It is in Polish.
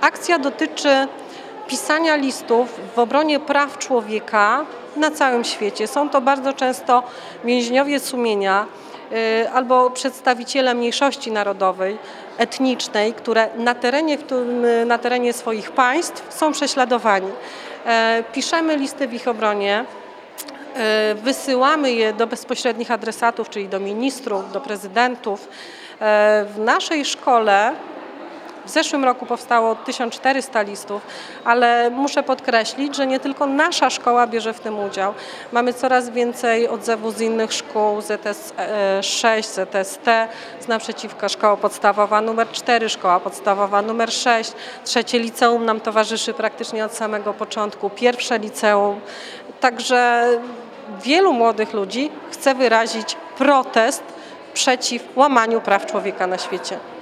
Akcja dotyczy pisania listów w obronie praw człowieka na całym świecie. Są to bardzo często więźniowie sumienia albo przedstawiciele mniejszości narodowej, etnicznej, które na terenie swoich państw są prześladowani. Piszemy listy w ich obronie, wysyłamy je do bezpośrednich adresatów, czyli do ministrów, do prezydentów. W naszej szkole w zeszłym roku powstało 1400 listów, ale muszę podkreślić, że nie tylko nasza szkoła bierze w tym udział. Mamy coraz więcej odzewów z innych szkół, ZS6, ZST, z naprzeciwka szkoła podstawowa nr 4, szkoła podstawowa nr 6, trzecie liceum nam towarzyszy praktycznie od samego początku, pierwsze liceum. Także wielu młodych ludzi chce wyrazić protest przeciw łamaniu praw człowieka na świecie.